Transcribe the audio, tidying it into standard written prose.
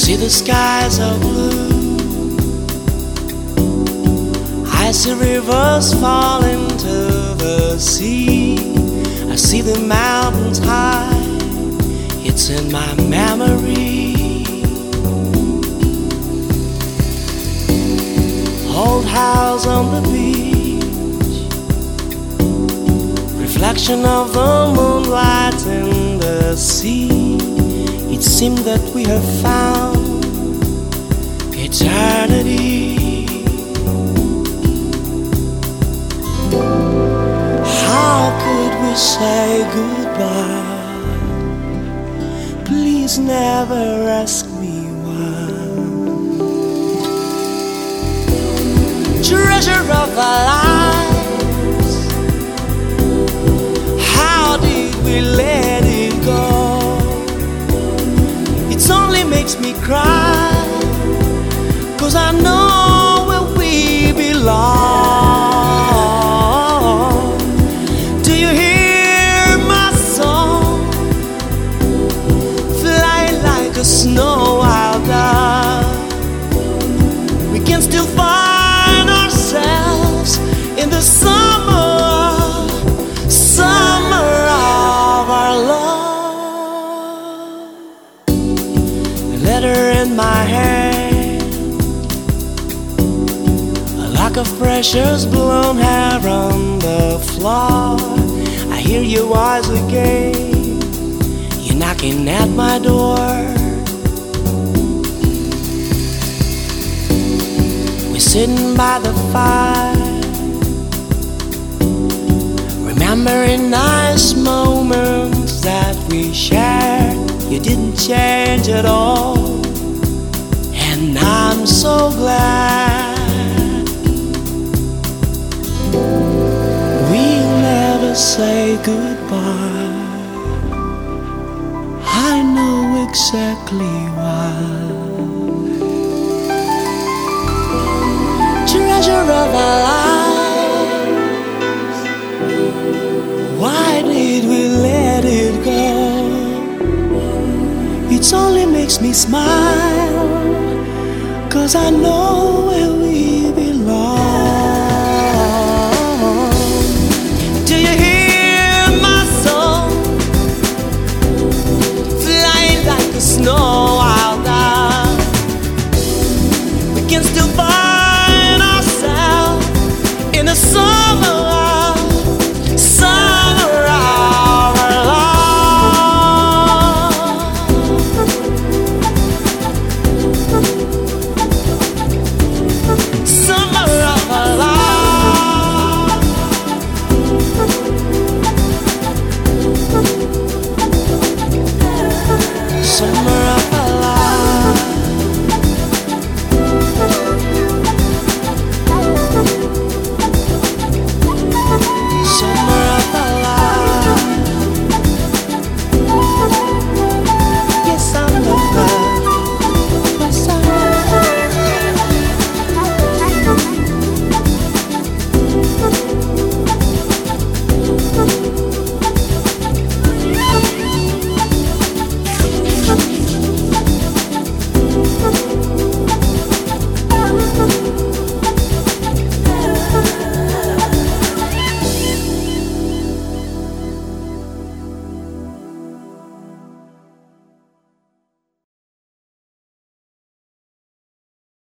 see the skies are blue. I see rivers fall into the sea. I see the mountains high. It's in my memory. Old house on the beach, reflection of the moonlight in the sea. It seemed that we have found eternity. How could we say goodbye? Please never ask me why. Treasure of our lives, how did we let it go? It only makes me cry, 'cause I know where we belong. Do you hear my song? Flying like a snow wild dove. We can still find ourselves in the summer of our love. A letter in my hand, a lock of precious blonde hair on the floor. I hear your voice again, you're knocking at my door. We're sitting by the fire, remembering nice moments that we shared. You didn't change at all, and I'm so glad. We'll never say goodbye, I know exactly why. Treasure of our lives, why did we let it go? It only makes me smile, 'cause I know where we